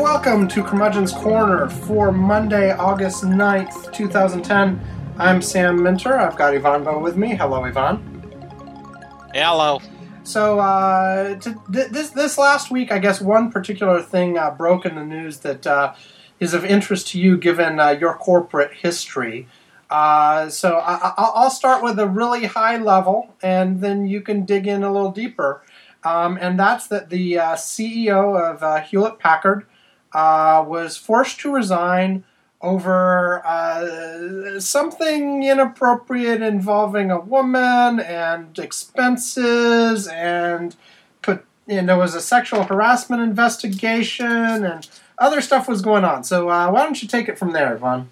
Welcome to Curmudgeon's Corner for Monday, August 9th, 2010. I'm Sam Minter. I've got Ivan Bo with me. Hello, Ivan. Hello. So, this last week, I guess one particular thing broke in the news that is of interest to you given your corporate history. So I'll start with a really high level, and then you can dig in a little deeper. And that's that the CEO of Hewlett-Packard was forced to resign over something inappropriate involving a woman and expenses, and there was a sexual harassment investigation, and other stuff was going on. So why don't you take it from there, Yvonne?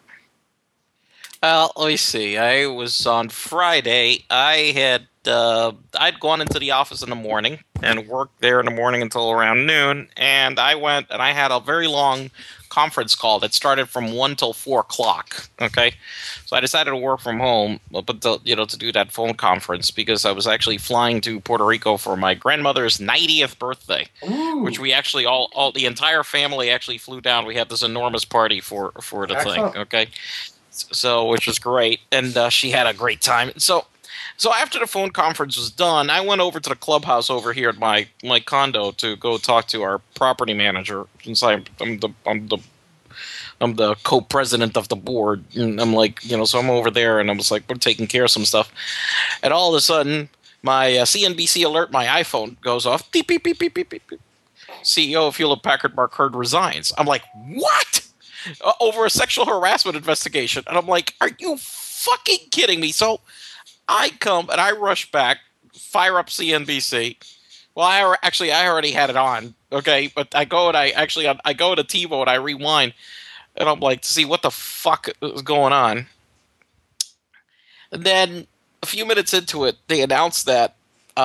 Well, let me see. I was on Friday. I'd gone into the office in the morning and worked there in the morning until around noon. And I went and I had a very long conference call that started from 1 till 4 o'clock. Okay, so I decided to work from home, but to do that phone conference because I was actually flying to Puerto Rico for my grandmother's 90th birthday, Ooh. which we actually all the entire family actually flew down. We had this enormous party for the Excellent. thing. Okay. So, which was great, and she had a great time. So after the phone conference was done, I went over to the clubhouse over here at my condo to go talk to our property manager, since I'm the co-president of the board, and I'm like, so I'm over there, and I was like, we're taking care of some stuff, and all of a sudden, my CNBC alert, my iPhone goes off, beep beep beep beep beep beep. CEO of Hewlett-Packard, Mark Hurd, resigns. I'm like, what? Over a sexual harassment investigation. And I'm like, are you fucking kidding me? So I come and I rush back, fire up CNBC. Well, I already had it on, okay? But I go and I go to TiVo and I rewind. And I'm like, to see what the fuck is going on. And then a few minutes into it, they announced that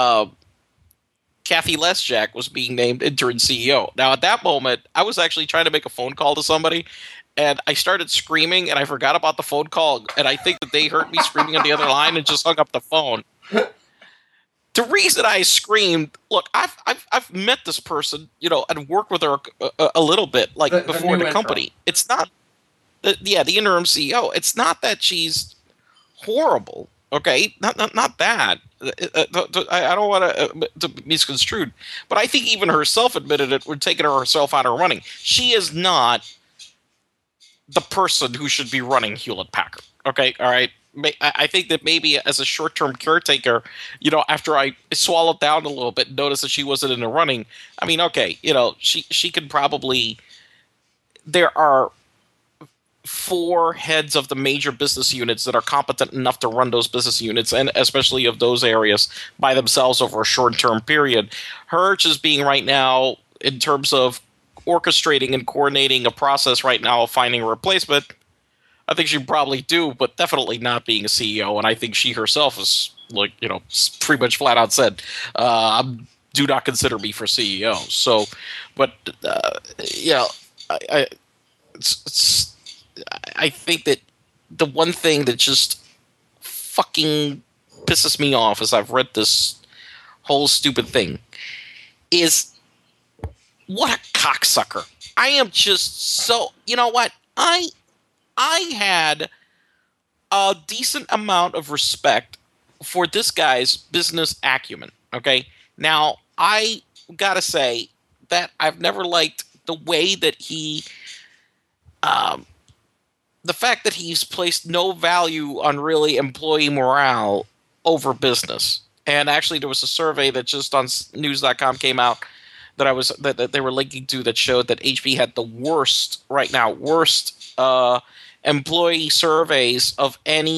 Kathy Lesjak was being named interim CEO. Now, at that moment, I was actually trying to make a phone call to somebody, and I started screaming, and I forgot about the phone call, and I think that they heard me screaming on the other line and just hung up the phone. The reason I screamed, look, I've met this person, and worked with her a little bit, before the company. Intro. It's not, the interim CEO. It's not that she's horrible. Okay, not that. I don't want to be misconstrued, but I think even herself admitted it. We're taking herself out of running. She is not the person who should be running Hewlett-Packard. Okay, all right. I think that maybe as a short-term caretaker, after I swallowed down a little bit and noticed that she wasn't in the running. I mean, okay, she could probably. There are 4 heads of the major business units that are competent enough to run those business units, and especially of those areas, by themselves over a short-term period. Her just being right now, in terms of orchestrating and coordinating a process right now of finding a replacement, I think she'd probably do, but definitely not being a CEO. And I think she herself is, pretty much flat out said, do not consider me for CEO. So, but, I think that the one thing that just fucking pisses me off as I've read this whole stupid thing is what a cocksucker. I am just so, you know what? I had a decent amount of respect for this guy's business acumen, okay? Now, I gotta say that I've never liked the way that he the fact that he's placed no value on really employee morale over business. And actually, there was a survey that just on news.com came out that they were linking to that showed that HP had the worst employee surveys of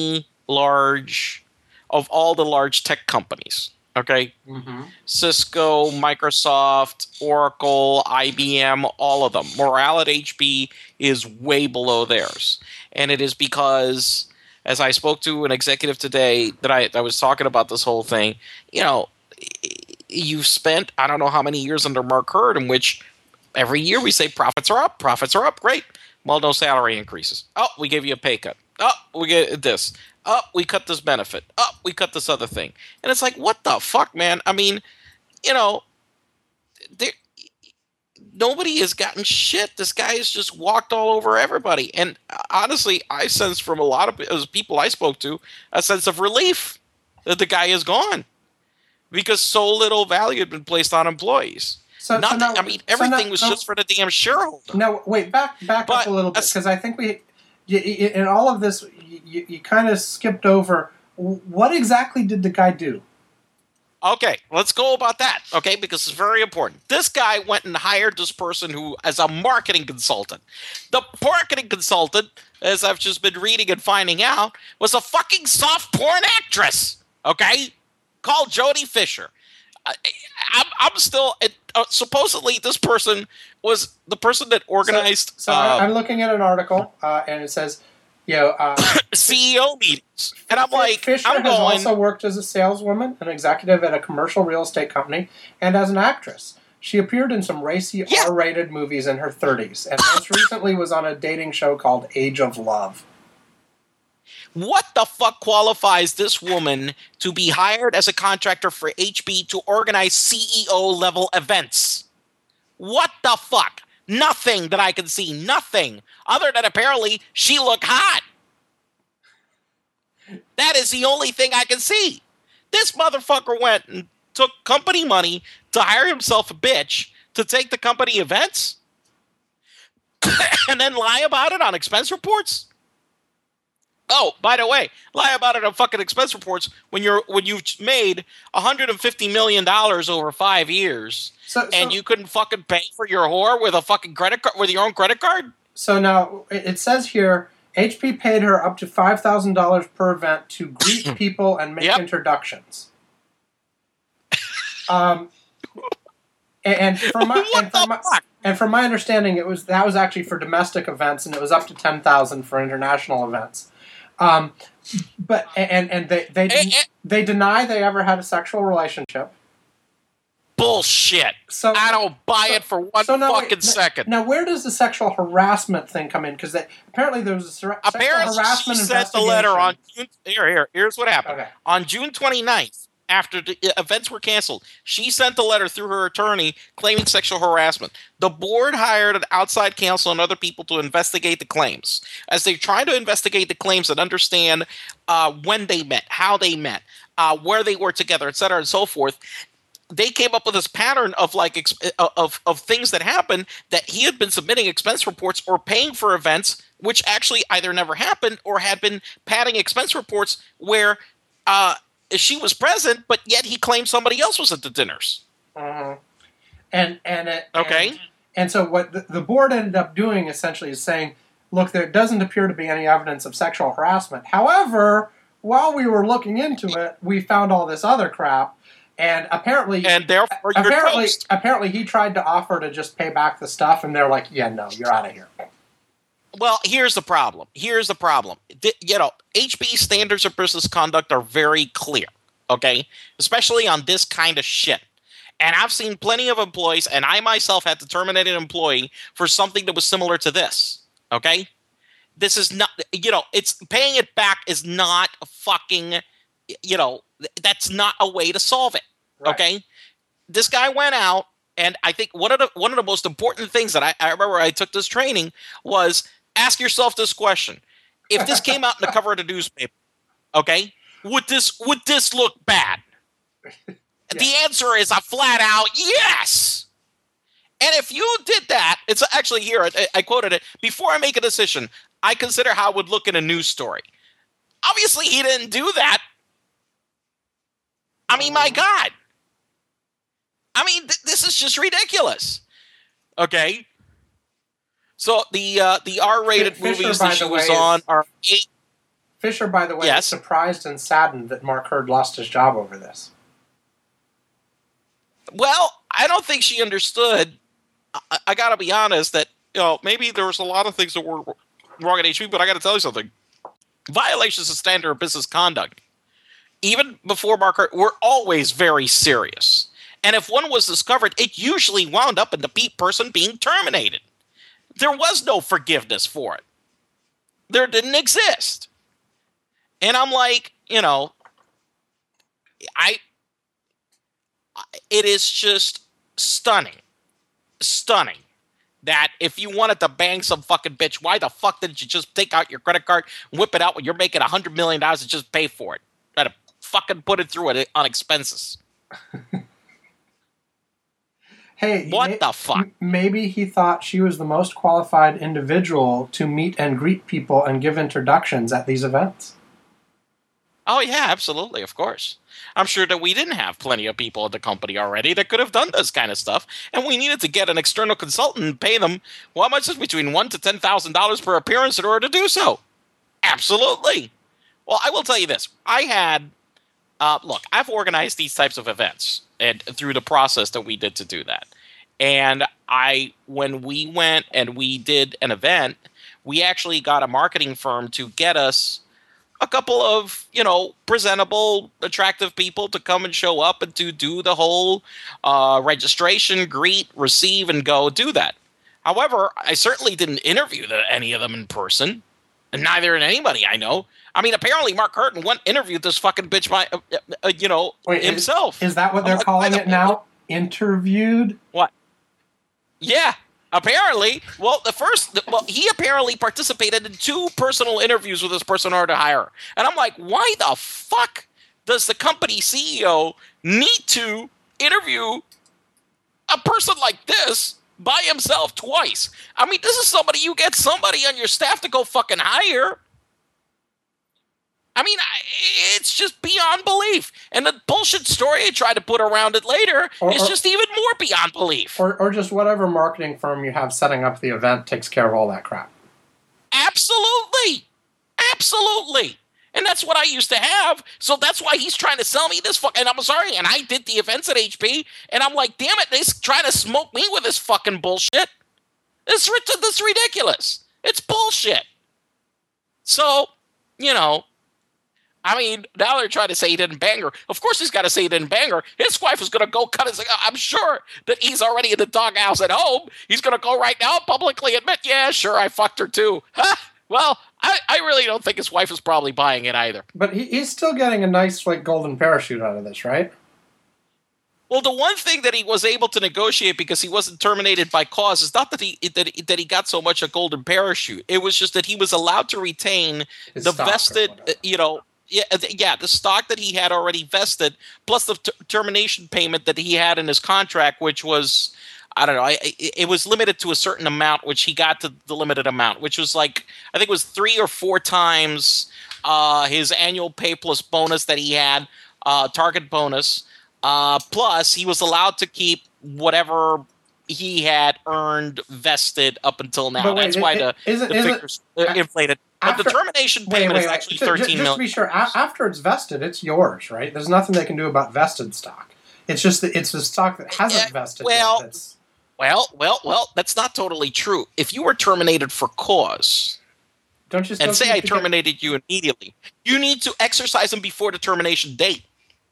all the large tech companies. Okay, Cisco, Microsoft, Oracle, IBM, all of them. Morale at HP is way below theirs, and it is because, as I spoke to an executive today, that I was talking about this whole thing. You've spent I don't know how many years under Mark Hurd, in which every year we say profits are up, great. Well, no salary increases. Oh, we gave you a pay cut. Oh, we get this. Oh, we cut this benefit. Oh, we cut this other thing. And it's like, what the fuck, man? I mean, nobody has gotten shit. This guy has just walked all over everybody. And honestly, I sense from a lot of people I spoke to a sense of relief that the guy is gone because so little value had been placed on employees. Everything was just for the damn shareholder. No, wait, back up a little bit, because I think in all of this, you kind of skipped over. What exactly did the guy do? Okay, let's go about that, okay, because it's very important. This guy went and hired this person who, as a marketing consultant. The marketing consultant, as I've just been reading and finding out, was a fucking soft porn actress, okay, called Jodie Fisher. I'm still supposedly this person was the person that organized. So I'm looking at an article, and it says, CEO meetings, and I'm like, Fisher has also worked as a saleswoman, an executive at a commercial real estate company, and as an actress. She appeared in some racy R-rated movies in her 30s, and most recently was on a dating show called Age of Love. What the fuck qualifies this woman to be hired as a contractor for HB to organize CEO-level events? What the fuck? Nothing that I can see. Nothing. Other than apparently she looked hot. That is the only thing I can see. This motherfucker went and took company money to hire himself a bitch to take the company events and then lie about it on expense reports? Oh, by the way, lie about it on fucking expense reports when you've made $150 million over 5 years, and you couldn't fucking pay for your whore with a fucking credit card, with your own credit card. So now it says here, HP paid her up to $5,000 per event to greet people and make introductions. And from my understanding, that was actually for domestic events, and it was up to $10,000 for international events. But they deny they ever had a sexual relationship. Bullshit. So I don't buy it for one second. Now, where does the sexual harassment thing come in? Because apparently there was a sexual harassment investigation. Sent the letter on June. Here's what happened. Okay. On June 29th, after the events were canceled, she sent the letter through her attorney claiming sexual harassment. The board hired an outside counsel and other people to investigate the claims. As they try to investigate the claims and understand when they met, how they met, where they were together, et cetera, and so forth, they came up with this pattern of of things that happened, that he had been submitting expense reports or paying for events which actually either never happened or had been padding expense reports where she was present, but yet he claimed somebody else was at the dinners. Uh-huh. And so what the board ended up doing essentially is saying, look, there doesn't appear to be any evidence of sexual harassment. However, while we were looking into it, we found all this other crap. And apparently he tried to offer to just pay back the stuff, and they're like, yeah, no, you're out of here. Well, here's the problem. HB standards of business conduct are very clear, okay? Especially on this kind of shit. And I've seen plenty of employees, and I myself had to terminate an employee for something that was similar to this, okay? This is not, it's paying it back is not fucking, that's not a way to solve it, okay? This guy went out, and I think one of the most important things that I remember I took this training was ask yourself this question. If this came out in the cover of the newspaper, okay, would this look bad? Yeah. The answer is a flat out yes. And if you did that, it's actually here, I quoted it, before I make a decision, I consider how it would look in a news story. Obviously, he didn't do that. I mean, my God. I mean, this is just ridiculous. Okay? So the R-rated movies that she was on are 8. Fisher, by the way, is surprised and saddened that Mark Hurd lost his job over this. Well, I don't think she understood. I got to be honest that maybe there was a lot of things that were wrong at HB, but I got to tell you something. Violations of standard of business conduct, even before Mark Hurd, were always very serious. And if one was discovered, it usually wound up in the person being terminated. There was no forgiveness for it. There didn't exist. And I'm like, it is just stunning stunning that if you wanted to bang some fucking bitch, why the fuck didn't you just take out your credit card, whip it out when you're making $100 million and just pay for it? Try to fucking put it through it on expenses. Hey, what the fuck? Maybe he thought she was the most qualified individual to meet and greet people and give introductions at these events. Oh, yeah, absolutely, of course. I'm sure that we didn't have plenty of people at the company already that could have done this kind of stuff, and we needed to get an external consultant and pay them, well, how much is between $1,000 to $10,000 per appearance in order to do so? Absolutely. Well, I will tell you this. I had, look, I've organized these types of events and through the process that we did to do that. And when we went and we did an event, we actually got a marketing firm to get us a couple of, presentable, attractive people to come and show up and to do the whole registration, greet, receive, and go do that. However, I certainly didn't interview any of them in person, and neither did anybody I know. I mean, apparently Mark Curtin interviewed this fucking bitch himself. Is that what they're calling it now? Interviewed? What? Yeah. Apparently, he apparently participated in 2 personal interviews with this person in order to hire her. And I'm like, why the fuck does the company CEO need to interview a person like this by himself twice? I mean, this is somebody you get somebody on your staff to go fucking hire. I mean, it's just beyond belief. And the bullshit story I try to put around it later is just even more beyond belief. Or just whatever marketing firm you have setting up the event takes care of all that crap. Absolutely. Absolutely. And that's what I used to have. So that's why he's trying to sell me this and I'm sorry, and I did the events at HP, and I'm like, damn it, they're trying to smoke me with this fucking bullshit. This is ridiculous. It's bullshit. So, I mean, now they're trying to say he didn't bang her. Of course he's got to say he didn't bang her. His wife is going to go cut his... I'm sure that he's already in the doghouse at home. He's going to go right now and publicly admit, yeah, sure, I fucked her too. Well, I really don't think his wife is probably buying it either. But he's still getting a nice, golden parachute out of this, right? Well, the one thing that he was able to negotiate because he wasn't terminated by cause is not that he got so much a golden parachute. It was just that he was allowed to retain the vested, the stock that he had already vested, plus the termination payment that he had in his contract, which was, I don't know, it was limited to a certain amount, which he got to the limited amount, which was I think it was 3 or 4 times his annual pay plus bonus that he had, target bonus. Plus, he was allowed to keep whatever he had earned vested up until now. That's why the figures inflated. But the termination payment is actually $13 million. Just to be sure, after it's vested, it's yours, right? There's nothing they can do about vested stock. It's just that it's the stock that hasn't vested yet. Well, that's not totally true. If you were terminated for cause, and say I terminated you immediately, you need to exercise them before the termination date.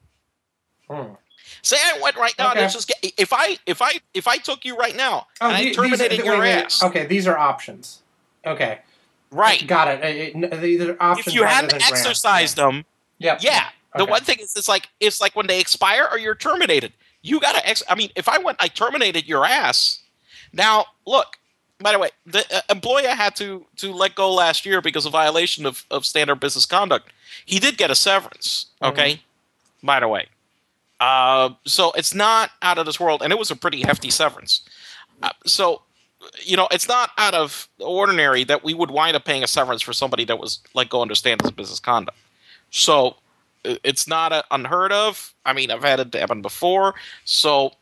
Say I went right now. Okay. And just if I took you right now and I terminated your ass. Okay, these are options. Okay. Right. Got it. These are options. If you hadn't exercised them, yeah. The one thing is, it's like when they expire or you're terminated. You got to. I mean, if I terminated your ass. Now, look. By the way, the employee I had to let go last year because of violation of standard business conduct. He did get a severance. Okay. Mm-hmm. By the way. So it's not out of this world, and it was a pretty hefty severance. So, it's not out of the ordinary that we would wind up paying a severance for somebody that was let go under standards of business conduct. So it's not unheard of. I mean, I've had it happen before. So,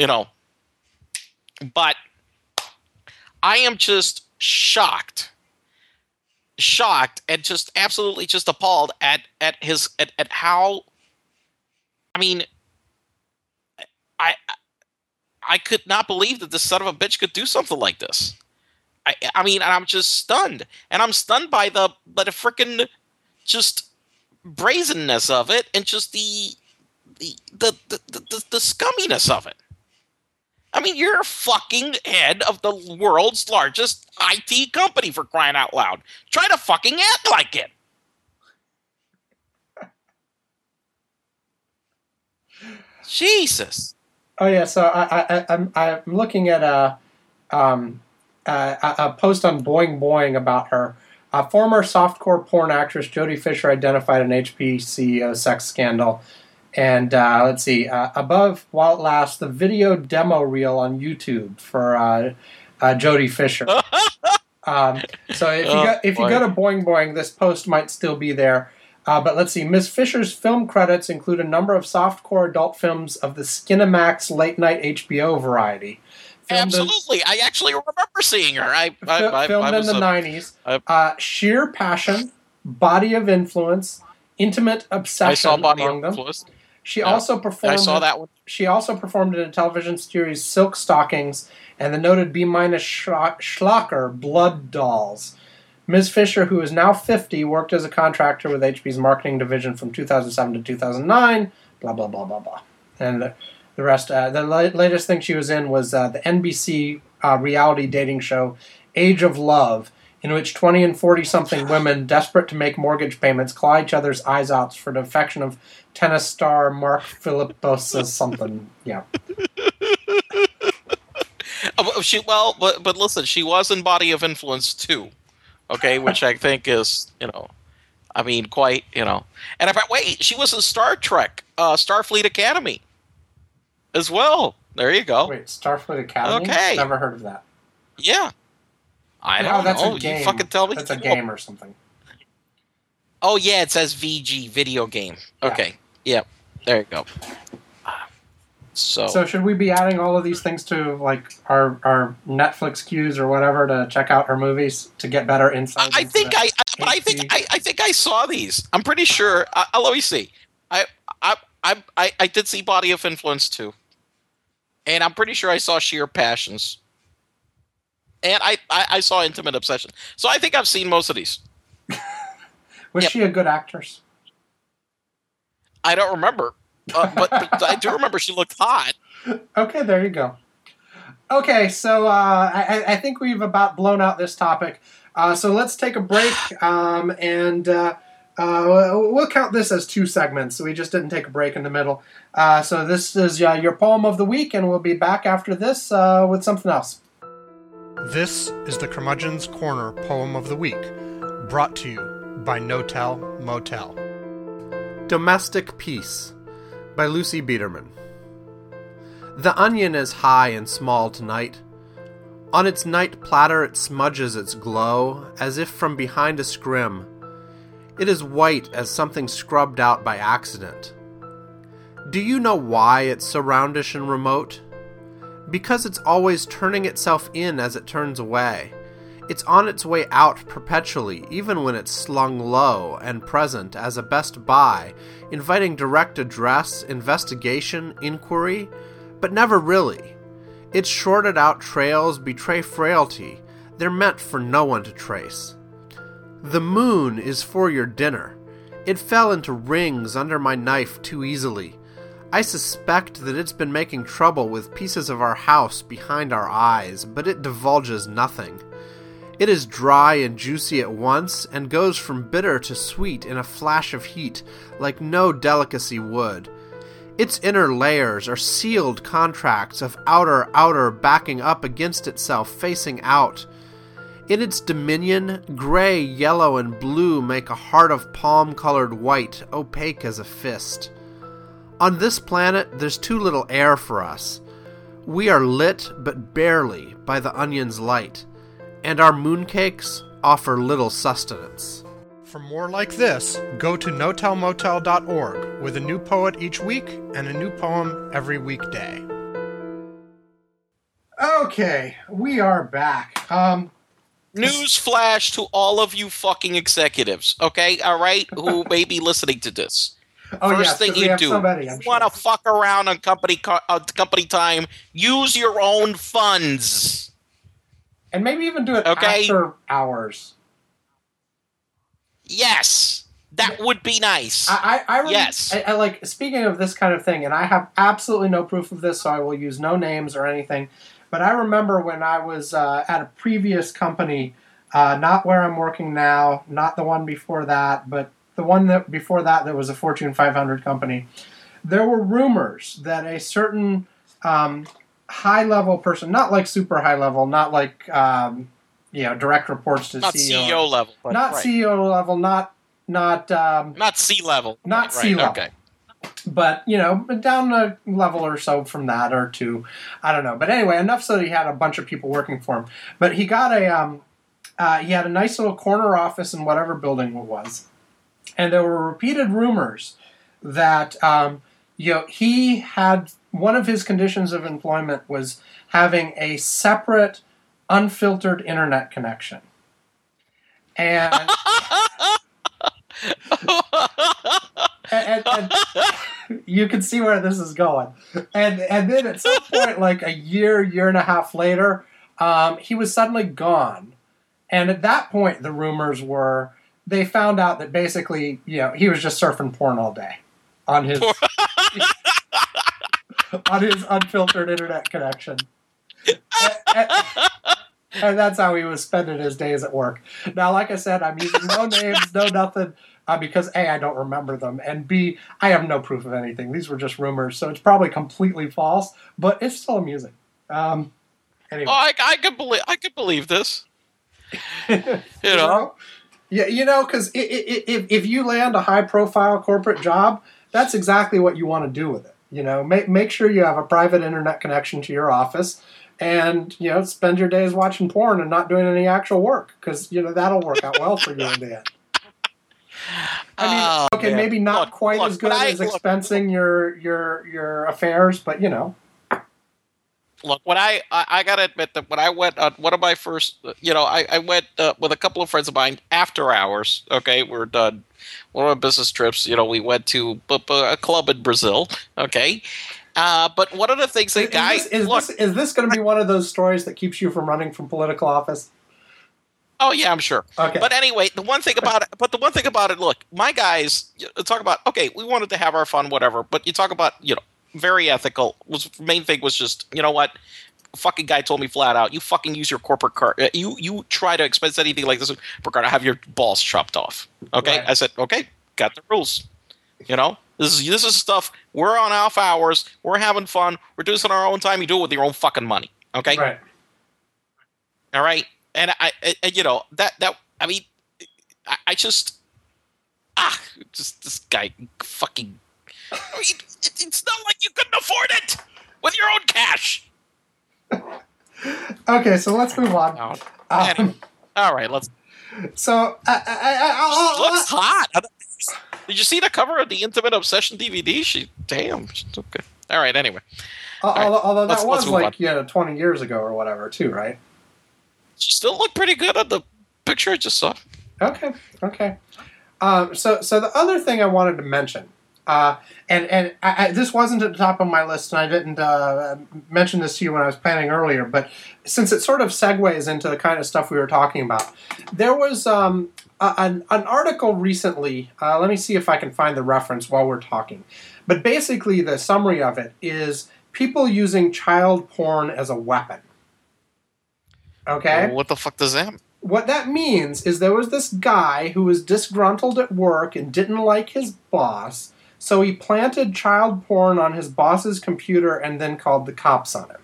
but I am just shocked and just absolutely just appalled at how, I mean, I could not believe that this son of a bitch could do something like this. I mean, I'm just stunned, and I'm stunned by the freaking just brazenness of it, and just the scumminess of it. I mean, you're a fucking head of the world's largest IT company, for crying out loud. Try to fucking act like it. Jesus. Oh yeah, so I'm looking at a post on Boing Boing about her. Former softcore porn actress Jodie Fisher identified an HP CEO sex scandal. And let's see, above while it lasts, the video demo reel on YouTube for Jodie Fisher. So if you go to Boing Boing, this post might still be there. But let's see, Ms. Fisher's film credits include a number of softcore adult films of the Skinamax late night HBO variety. Absolutely, I actually remember seeing her. Filmed in the 90s. Sheer Passion, Body of Influence, Intimate Obsession. I saw Body of Influence. She also performed. I saw that one. She also performed in a television series, Silk Stockings, and the noted B- schlocker, Blood Dolls. Ms. Fisher, who is now 50, worked as a contractor with HB's marketing division from 2007 to 2009. Blah blah blah blah blah. And the rest. The latest thing she was in was the NBC reality dating show, Age of Love, in which 20 and 40-something women, desperate to make mortgage payments, claw each other's eyes out for the affection of tennis star Mark Philippos something. Yeah. But listen, she was in Body of Influence too, okay, which I think is, quite, And wait, she was in Star Trek, Starfleet Academy, as well. There you go. Wait, Starfleet Academy? Okay. Never heard of that. Yeah. I don't know. A game. You fucking tell me. That's a game or something. Oh, yeah, it says VG, video game. Okay. Yeah. There you go. So should we be adding all of these things to our Netflix queues or whatever to check out our movies to get better insight? I think I saw these. I'm pretty sure. Let me see. I did see Body of Influence too, and I'm pretty sure I saw Sheer Passions, and I saw Intimate Obsession. So I think I've seen most of these. Was she a good actress? I don't remember, but I do remember she looked hot. Okay, there you go. Okay, so I think we've about blown out this topic. So let's take a break, and we'll count this as 2 segments. So we just didn't take a break in the middle. So this is your poem of the week, and we'll be back after this with something else. This is the Curmudgeon's Corner Poem of the Week, brought to you by No-Tell Motel. Domestic Peace by Lucy Biederman. The onion is high and small tonight. On its night platter it smudges its glow, as if from behind a scrim. It is white as something scrubbed out by accident. Do you know why it's so roundish and remote? Because it's always turning itself in as it turns away. It's on its way out perpetually, even when it's slung low and present as a Best Buy, inviting direct address, investigation, inquiry, but never really. Its shorted out trails betray frailty. They're meant for no one to trace. The moon is for your dinner. It fell into rings under my knife too easily. I suspect that it's been making trouble with pieces of our house behind our eyes, but it divulges nothing. It is dry and juicy at once, and goes from bitter to sweet in a flash of heat, like no delicacy would. Its inner layers are sealed contracts of outer backing up against itself, facing out. In its dominion, gray, yellow, and blue make a heart of palm-colored white, opaque as a fist. On this planet, there's too little air for us. We are lit, but barely, by the onion's light, and our mooncakes offer little sustenance. For more like this, go to notellmotel.org, with a new poet each week and a new poem every weekday. Okay, we are back. News flash to all of you fucking executives, okay? All right? Who may be listening to this. First thing you do, you want to fuck around on company time, use your own funds. And maybe even do it after hours. Yes. That would be nice. Yes. I like, speaking of this kind of thing, and I have absolutely no proof of this, so I will use no names or anything, but I remember when I was at a previous company, not where I'm working now, not the one before that, but the one that before that was a Fortune 500 company, there were rumors that a certain high level person, not like super high level, not like direct reports to not CEO level, but not right. CEO level, not C level, not right, C level. Okay. But, down a level or so from that or two. I don't know. But anyway, enough so that he had a bunch of people working for him. But he got he had a nice little corner office in whatever building it was. And there were repeated rumors that, he had, one of his conditions of employment was having a separate, unfiltered internet connection. And... and you can see where this is going. And then at some point, like a year and a half later, he was suddenly gone. And at that point, the rumors were, they found out that basically, he was just surfing porn all day on his on his unfiltered internet connection. And that's how he was spending his days at work. Now, like I said, I'm using no names, no nothing. Because A, I don't remember them, and B, I have no proof of anything. These were just rumors, so it's probably completely false, but it's still amusing. Anyway. Oh, I could believe this. Yeah, because if you land a high-profile corporate job, that's exactly what you want to do with it. Make sure you have a private internet connection to your office, and spend your days watching porn and not doing any actual work, because that'll work out well for you in the end. I mean, maybe not quite as good as expensing your affairs, but Look, when I gotta admit that when I went on one of my first, I went with a couple of friends of mine after hours. Okay, we're done. One of my business trips, we went to a club in Brazil. Okay, but one of the things is this going to be one of those stories that keeps you from running from political office? Oh yeah, I'm sure. Okay. But anyway, the one thing about it, look, my guys talk about, okay, we wanted to have our fun, whatever. But you talk about, very ethical. Main thing was just, you know what? A fucking guy told me flat out, you fucking use your corporate card. You try to expense anything like this, we're gonna have your balls chopped off. Okay, right. I said, okay, got the rules. This is stuff. We're on off hours. We're having fun. We're doing this on our own time. You do it with your own fucking money. Okay. Right. All right. And I just this guy fucking. It's not like you couldn't afford it with your own cash. Okay, so let's move on. All right, let's. So looks hot. Did you see the cover of the Intimate Obsession DVD? Damn. Okay. All right. Anyway. Although that was like 20 years ago or whatever, too, right? She still looked pretty good on the picture I just saw. Okay. So the other thing I wanted to mention, and this wasn't at the top of my list, and I didn't mention this to you when I was planning earlier, but since it sort of segues into the kind of stuff we were talking about, there was an article recently. Let me see if I can find the reference while we're talking. But basically, the summary of it is people using child porn as a weapon. Okay? Well, what the fuck does that mean? What that means is there was this guy who was disgruntled at work and didn't like his boss, so he planted child porn on his boss's computer and then called the cops on him.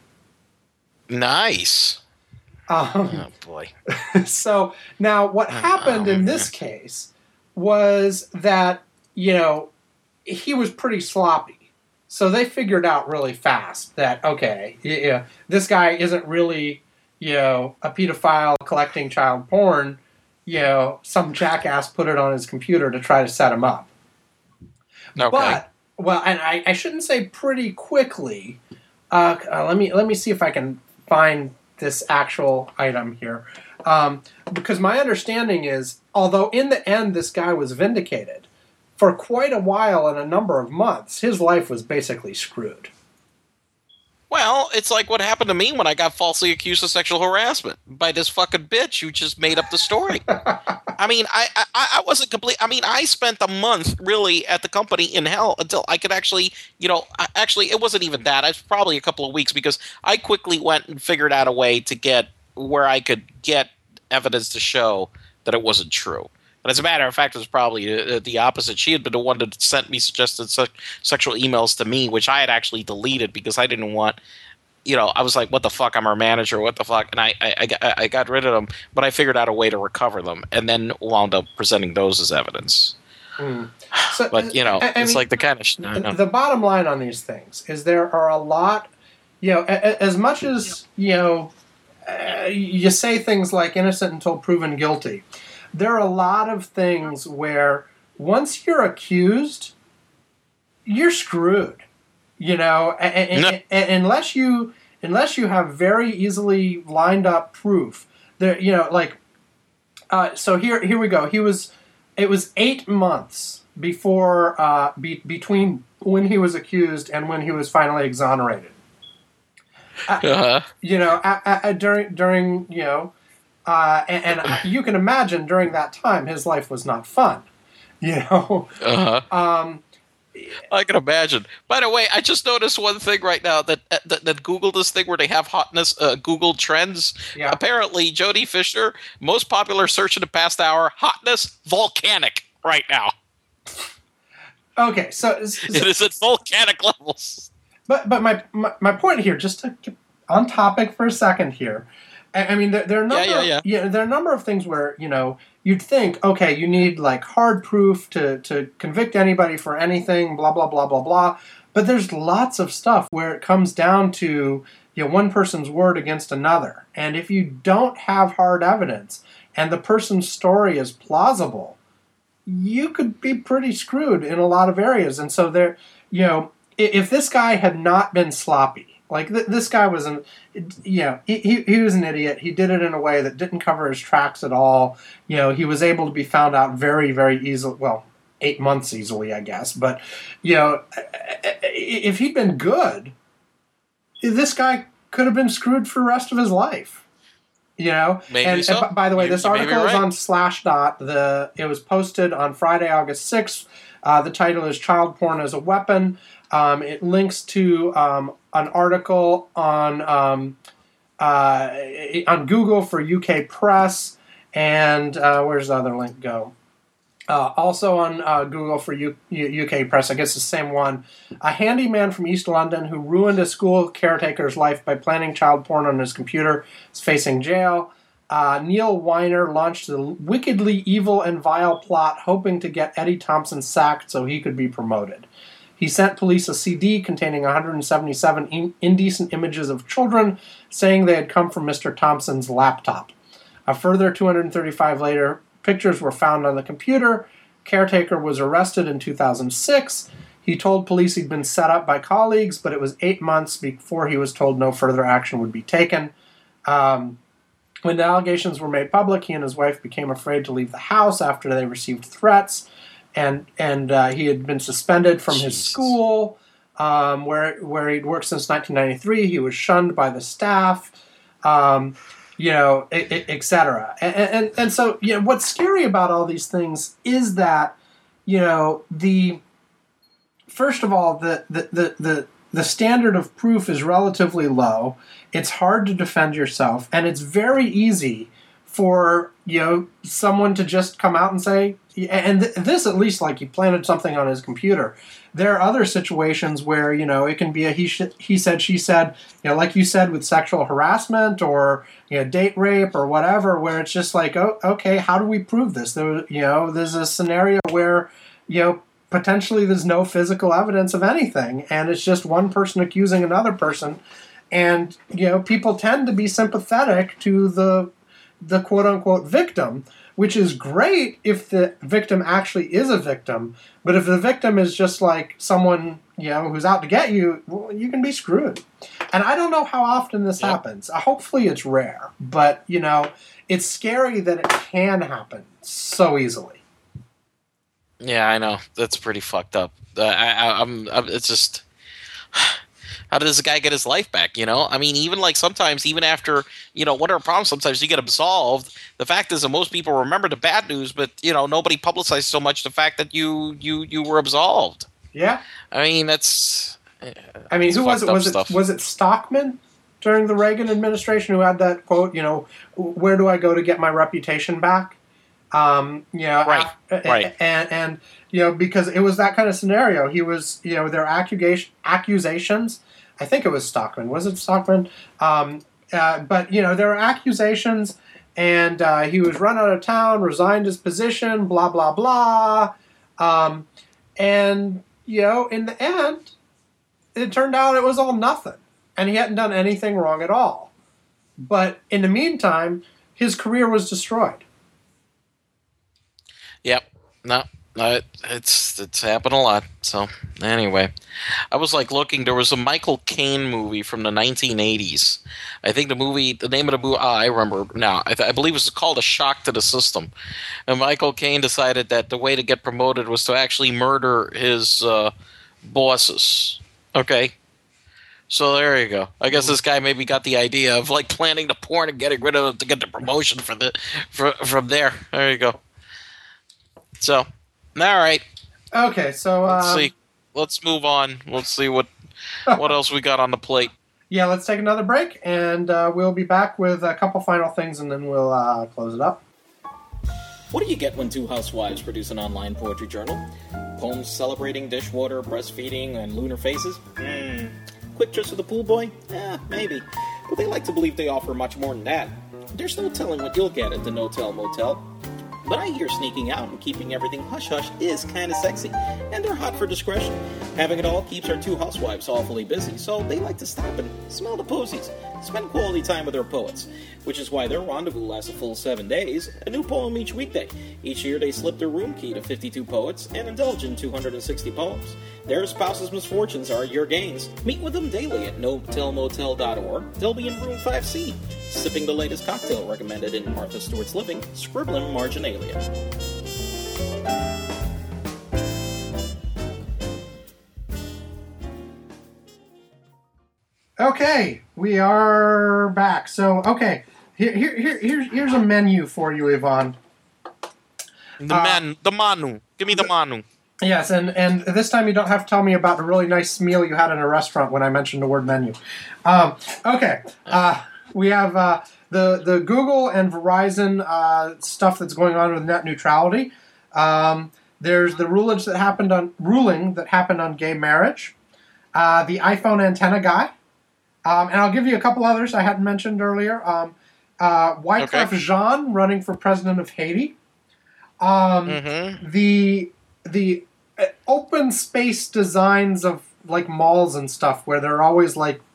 Nice. Oh, boy. So, now what happened in this case was that, he was pretty sloppy. So they figured out really fast that, okay, this guy isn't really... a pedophile collecting child porn, some jackass put it on his computer to try to set him up. Okay. But, and I shouldn't say pretty quickly. Let me see if I can find this actual item here. Because my understanding is, although in the end this guy was vindicated, for quite a while and a number of months, his life was basically screwed. Well, it's like what happened to me when I got falsely accused of sexual harassment by this fucking bitch who just made up the story. I mean, I wasn't complete. I mean, I spent a month really at the company in hell until I could actually, actually it wasn't even that. It's probably a couple of weeks because I quickly went and figured out a way to get where I could get evidence to show that it wasn't true. But as a matter of fact, it was probably the opposite. She had been the one that sent me suggested sexual emails to me, which I had actually deleted because I didn't want, I was like, what the fuck? I'm her manager. What the fuck? And I got rid of them, but I figured out a way to recover them, and then wound up presenting those as evidence. So, but it's like the kind of the bottom line on these things is there are a lot, as much as you say things like innocent until proven guilty. There are a lot of things where once you're accused, you're screwed. Unless you have very easily lined up proof. There, so here we go. It was 8 months before between when he was accused and when he was finally exonerated. During and you can imagine during that time his life was not fun. I can imagine. By the way, I just noticed one thing right now that Google this thing where they have hotness Google Trends. Yeah. Apparently, Jody Fisher, most popular search in the past hour, hotness volcanic right now. Okay, so it is at volcanic levels. But my point here, just to get on topic for a second here. I mean, there are a number of things where you'd think, okay, you need like hard proof to convict anybody for anything, blah blah blah blah blah. But there's lots of stuff where it comes down to one person's word against another, and if you don't have hard evidence and the person's story is plausible, you could be pretty screwed in a lot of areas. And so if this guy had not been sloppy. Like this guy was he was an idiot. He did it in a way that didn't cover his tracks at all. He was able to be found out very, very easily. Well, 8 months easily, I guess. But if he'd been good, this guy could have been screwed for the rest of his life. Maybe so. And by the way, this article is on Slashdot. It was posted on Friday, August 6th. The title is "Child Porn as a Weapon." It links to an article on Google for UK Press, and where's the other link go? Also on Google for UK Press, I guess the same one. A handyman from East London who ruined a school caretaker's life by planning child porn on his computer is facing jail. Neil Weiner launched the wickedly evil and vile plot hoping to get Eddie Thompson sacked so he could be promoted. He sent police a CD containing 177 indecent images of children, saying they had come from Mr. Thompson's laptop. A further 235 later, pictures were found on the computer. Caretaker was arrested in 2006. He told police he'd been set up by colleagues, but it was 8 months before he was told no further action would be taken. When the allegations were made public, he and his wife became afraid to leave the house after they received threats. And he had been suspended from his school, where he'd worked since 1993. He was shunned by the staff, et cetera. And so, what's scary about all these things is that, first of all, the standard of proof is relatively low. It's hard to defend yourself, and it's very easy for someone to just come out and say, and this at least, like, he planted something on his computer. There are other situations where it can be a he said, she said, like you said, with sexual harassment or date rape or whatever, where it's just like, oh, okay, how do we prove this? There's a scenario where potentially there's no physical evidence of anything, and it's just one person accusing another person, and people tend to be sympathetic to the quote-unquote victim, which is great if the victim actually is a victim. But if the victim is just like someone, who's out to get you, well, you can be screwed. And I don't know how often this happens. Hopefully it's rare. But, it's scary that it can happen so easily. Yeah, I know. That's pretty fucked up. It's just... How does this guy get his life back, I mean, even like sometimes, even after, what are the problems? Sometimes you get absolved. The fact is that most people remember the bad news, but, nobody publicized so much the fact that you were absolved. Yeah. I mean, that's... I mean, who was it? Was it Stockman during the Reagan administration who had that quote, where do I go to get my reputation back? Right. And because it was that kind of scenario. He was, there are accusations I think it was Stockman. Was it Stockman? But there were accusations, and he was run out of town, resigned his position, blah blah blah. And in the end, it turned out it was all nothing, and he hadn't done anything wrong at all. But in the meantime, his career was destroyed. Yep. No, it's happened a lot. So anyway, I was looking. There was a Michael Caine movie from the 1980s. I think the name of the movie. I remember now. I believe it was called A Shock to the System. And Michael Caine decided that the way to get promoted was to actually murder his bosses. Okay. So there you go. I guess this guy maybe got the idea of planning the porn and getting rid of it to get the promotion from there. There you go. So, all right. Okay, so let's see. Let's move on. Let's see what else we got on the plate. Yeah, let's take another break, and we'll be back with a couple final things, and then we'll close it up. What do you get when two housewives produce an online poetry journal? Poems celebrating dishwater, breastfeeding, and lunar phases? Quick trips with the pool boy? Maybe. But they like to believe they offer much more than that. There's no telling what you'll get at the No-Tell Motel. But I hear sneaking out and keeping everything hush-hush is kind of sexy, and they're hot for discretion. Having it all keeps our two housewives awfully busy, so they like to stop and smell the posies, spend quality time with their poets, which is why their rendezvous lasts a full 7 days, a new poem each weekday. Each year they slip their room key to 52 poets and indulge in 260 poems. Their spouses' misfortunes are your gains. Meet with them daily at notellmotel.org. They'll be in room 5C, sipping the latest cocktail recommended in Martha Stewart's living, scribbling marginalia. Okay, we are back. So, okay, here's a menu for you, Yvonne. The menu. Give me the menu. Yes, and this time you don't have to tell me about a really nice meal you had in a restaurant when I mentioned the word menu. Okay, we have the Google and Verizon stuff that's going on with net neutrality. There's the ruling that happened on gay marriage. The iPhone antenna guy. And I'll give you a couple others I hadn't mentioned earlier. Wyclef Jean running for president of Haiti. The open space designs of malls and stuff where they're always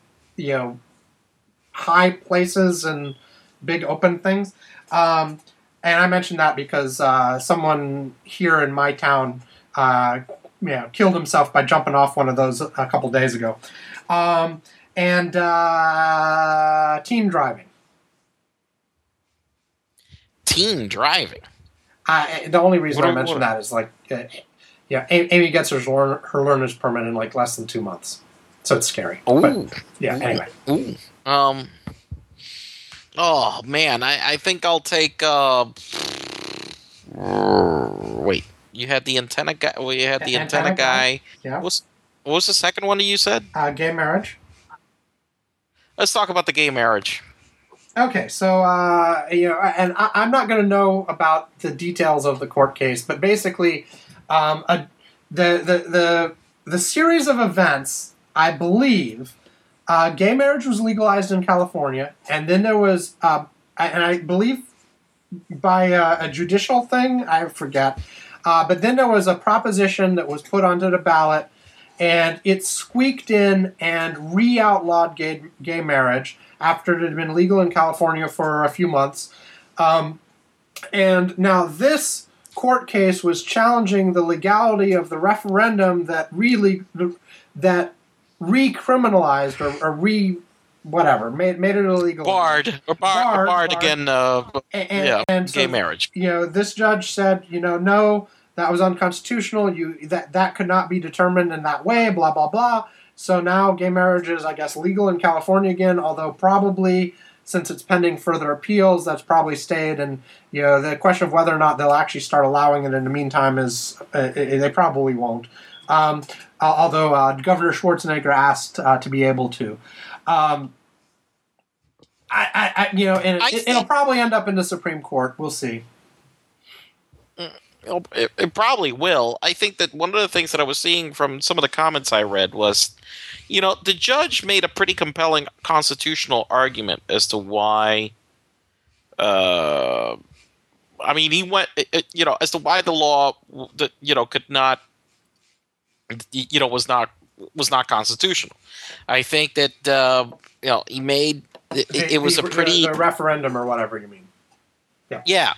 high places and big open things. And I mentioned that because someone here in my town killed himself by jumping off one of those a couple days ago. And teen driving. Teen driving? The only reason I mention that is Amy gets her learner's permit in less than 2 months. So it's scary. Ooh. But, anyway. Ooh. Oh, man. I think I'll take... wait. You had the antenna guy... Well, you had the antenna guy. Yeah. What was the second one that you said? Gay marriage. Let's talk about the gay marriage. Okay, so and I'm not going to know about the details of the court case, but basically, the series of events, I believe, gay marriage was legalized in California, and then there was, and I believe by a judicial thing, I forget, but then there was a proposition that was put onto the ballot, and it squeaked in and re-outlawed gay marriage after it had been legal in California for a few months. And now this court case was challenging the legality of the referendum that recriminalized or made it illegal. Barred again. And gay so, marriage. This judge said, no, that was unconstitutional. That could not be determined in that way. Blah blah blah. So now gay marriage is, I guess, legal in California again. Although probably since it's pending further appeals, that's probably stayed. And the question of whether or not they'll actually start allowing it in the meantime is they probably won't. Although Governor Schwarzenegger asked to be able to. It'll probably end up in the Supreme Court. We'll see. It probably will. I think that one of the things that I was seeing from some of the comments I read was, the judge made a pretty compelling constitutional argument as to why. He went, as to why the law, could not, was not constitutional. I think that he made it was a pretty the referendum or whatever you mean. Yeah.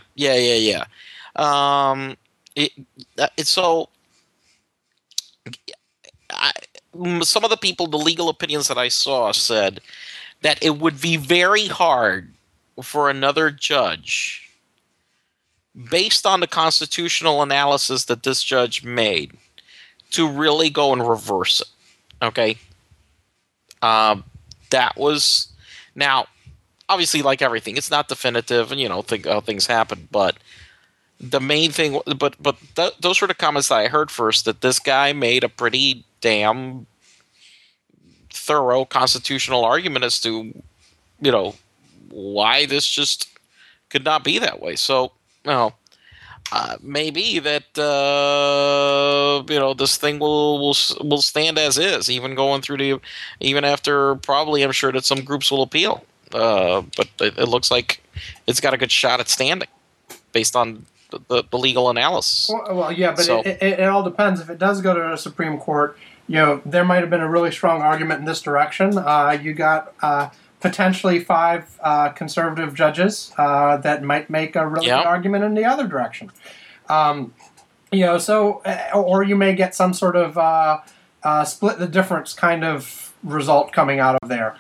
Some of the people, the legal opinions that I saw, said that it would be very hard for another judge, based on the constitutional analysis that this judge made, to really go and reverse it. Okay? That was... Now, obviously, like everything, it's not definitive, and, things happen, but the main thing... those were the comments that I heard first, that this guy made a pretty damn thorough constitutional argument as to, why this just could not be that way. So, maybe that this thing will stand as is, even after probably I'm sure that some groups will appeal. But it looks like it's got a good shot at standing, based on the legal analysis. Well, yeah, but so, it all depends. If it does go to the Supreme Court, there might have been a really strong argument in this direction. You got potentially 5 conservative judges that might make a really good argument in the other direction. Or you may get some sort of split the difference kind of result coming out of there.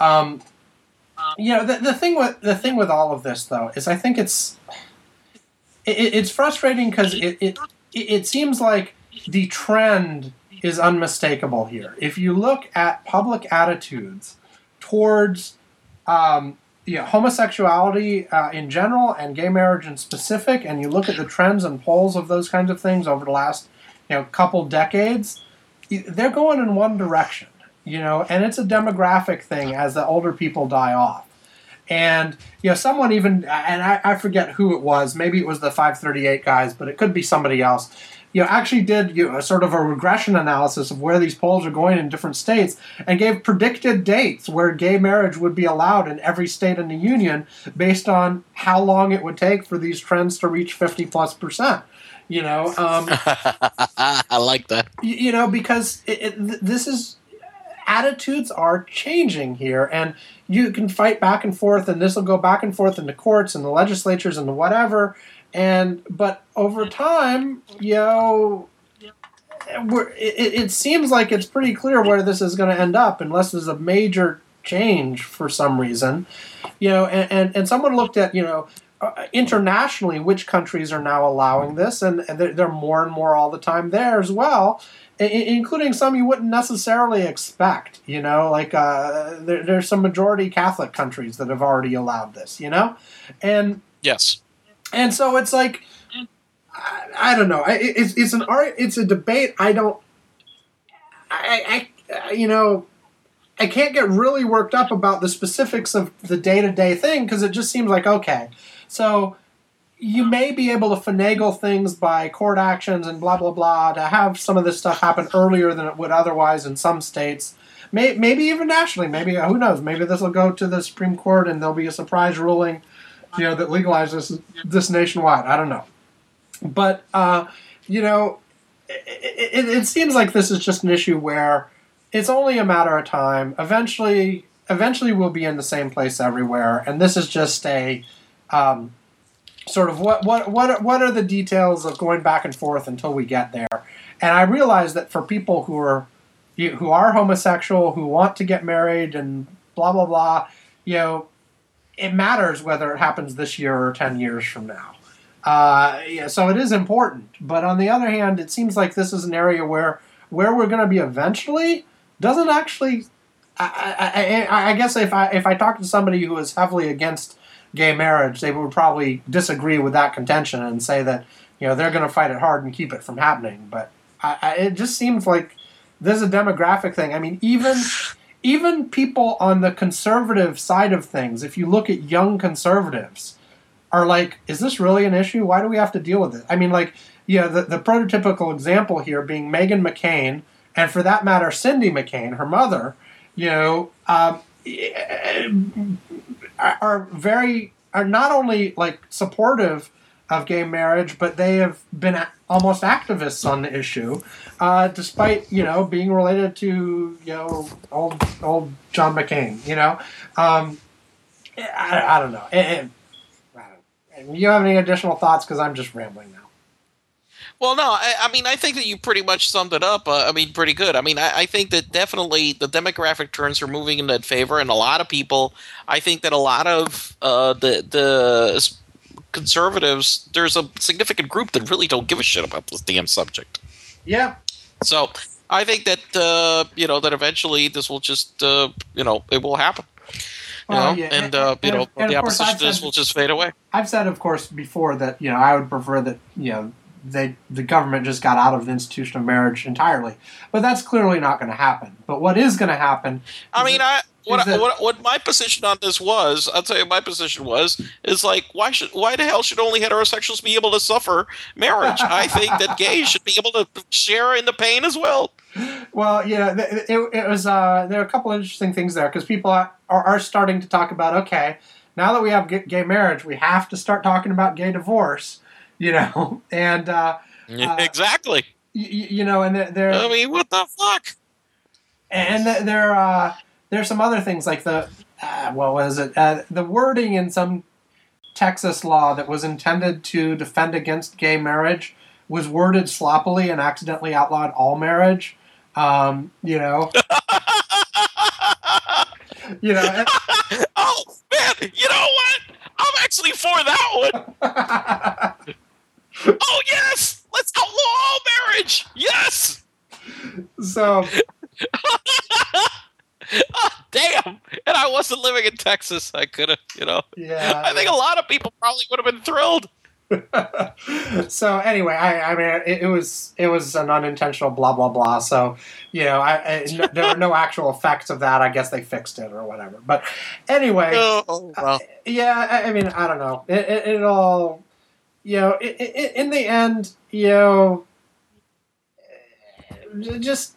The thing with all of this, though, is I think it's frustrating because it seems like the trend is unmistakable here. If you look at public attitudes towards homosexuality in general and gay marriage in specific, and you look at the trends and polls of those kinds of things over the last couple decades, they're going in one direction, and it's a demographic thing as the older people die off. And someone even, and I forget who it was, maybe it was the 538 guys, but it could be somebody else, actually did sort of a regression analysis of where these polls are going in different states and gave predicted dates where gay marriage would be allowed in every state in the union based on how long it would take for these trends to reach 50+%. I like that. Because this is... attitudes are changing here, and you can fight back and forth, and this will go back and forth in the courts and the legislatures and the whatever. But over time, it seems like it's pretty clear where this is going to end up, unless there's a major change for some reason. And someone looked at internationally which countries are now allowing this, and they're more and more all the time there as well. Including some you wouldn't necessarily expect, there's some majority Catholic countries that have already allowed this, and yes, and so it's like, I don't know, it's a debate. I can't get really worked up about the specifics of the day-to-day thing because it just seems like, okay, so you may be able to finagle things by court actions and blah, blah, blah, to have some of this stuff happen earlier than it would otherwise in some states. Maybe even nationally. Maybe, who knows, maybe this will go to the Supreme Court and there'll be a surprise ruling, that legalizes this nationwide. I don't know. But, it seems like this is just an issue where it's only a matter of time. Eventually we'll be in the same place everywhere, and this is just a... sort of what are the details of going back and forth until we get there. And I realize that for people who are homosexual, who want to get married and blah, blah, blah, it matters whether it happens this year or 10 years from now. So it is important. But on the other hand, it seems like this is an area where we're going to be eventually doesn't actually... I guess if I talk to somebody who is heavily against gay marriage, they would probably disagree with that contention and say that they're going to fight it hard and keep it from happening. But it just seems like there's a demographic thing. I mean, even people on the conservative side of things, if you look at young conservatives, are like, is this really an issue? Why do we have to deal with it? I mean, like, the prototypical example here being Meghan McCain, and for that matter, Cindy McCain, her mother, are not only like supportive of gay marriage, but they have been almost activists on the issue, despite being related to old John McCain. I don't know. You have any additional thoughts? Because I'm just rambling now. Well, no, I mean, I think that you pretty much summed it up. Pretty good. I mean, I think that definitely the demographic trends are moving in that favor, and a lot of people. I think that a lot of the conservatives, there's a significant group that really don't give a shit about this damn subject. Yeah. So I think that that eventually this will just it will happen. The opposition will just fade away. I've said, of course, before that I would prefer that the government just got out of the institution of marriage entirely, but that's clearly not going to happen. But what is going to happen? What my position on this was, I'll tell you, my position is like, why the hell should only heterosexuals be able to suffer marriage? I think that gays should be able to share in the pain as well. Well, it was there are a couple of interesting things there, because people are starting to talk about, okay, now that we have gay marriage, we have to start talking about gay divorce, and exactly, and they're I mean, what the fuck? And there's some other things like the wording in some Texas law that was intended to defend against gay marriage was worded sloppily and accidentally outlawed all marriage. Oh man, you know what? I'm actually for that one. Oh yes, let's outlaw all marriage. Yes. So. Oh, damn! And I wasn't living in Texas. I could have, Yeah. I think a lot of people probably would have been thrilled. So anyway, I mean, it was an unintentional blah blah blah. So there were no actual effects of that. I guess they fixed it or whatever. But anyway, I mean, I don't know. It all, in the end, just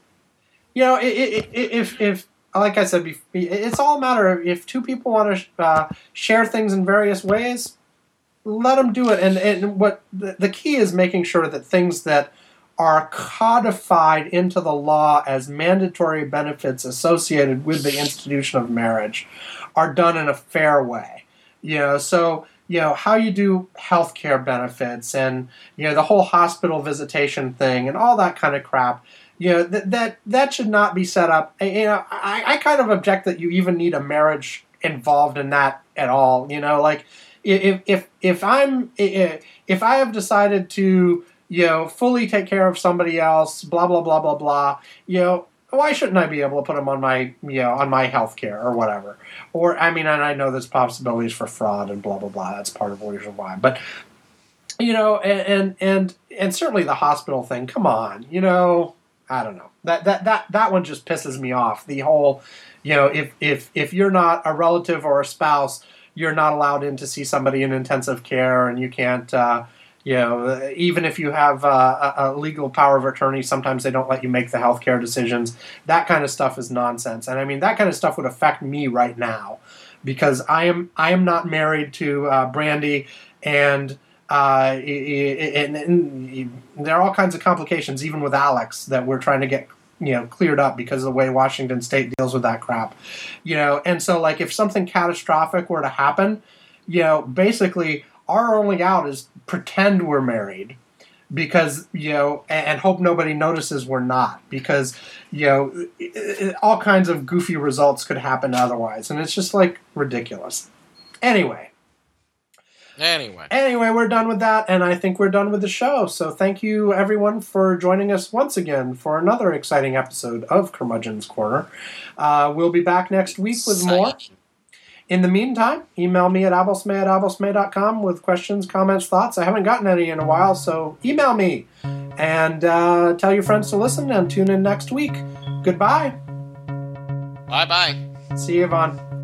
if like I said, it's all a matter of if two people want to share things in various ways, let them do it. And what the key is making sure that things that are codified into the law as mandatory benefits associated with the institution of marriage are done in a fair way. So how you do healthcare benefits and the whole hospital visitation thing and all that kind of crap. That should not be set up. I kind of object that you even need a marriage involved in that at all. Like if I have decided to fully take care of somebody else, blah blah blah blah blah. Why shouldn't I be able to put them on my on my health care or whatever? Or I mean, and I know there's possibilities for fraud and blah blah blah. That's part of the reason why. But and certainly the hospital thing. Come on, I don't know. That one just pisses me off. The whole, if you're not a relative or a spouse, you're not allowed in to see somebody in intensive care, and you can't, even if you have a legal power of attorney, sometimes they don't let you make the healthcare decisions. That kind of stuff is nonsense. And I mean, that kind of stuff would affect me right now, because I am not married to Brandy, and there are all kinds of complications, even with Alex, that we're trying to get cleared up because of the way Washington State deals with that crap. And so like if something catastrophic were to happen, basically our only out is pretend we're married, because and hope nobody notices we're not, because all kinds of goofy results could happen otherwise, and it's just like ridiculous. Anyway, we're done with that, and I think we're done with the show. So thank you, everyone, for joining us once again for another exciting episode of Curmudgeon's Corner. We'll be back next week with more. In the meantime, email me at abelsmay@abelsmay.com with questions, comments, thoughts. I haven't gotten any in a while, so email me. And tell your friends to listen and tune in next week. Goodbye. Bye-bye. See you, Yvonne.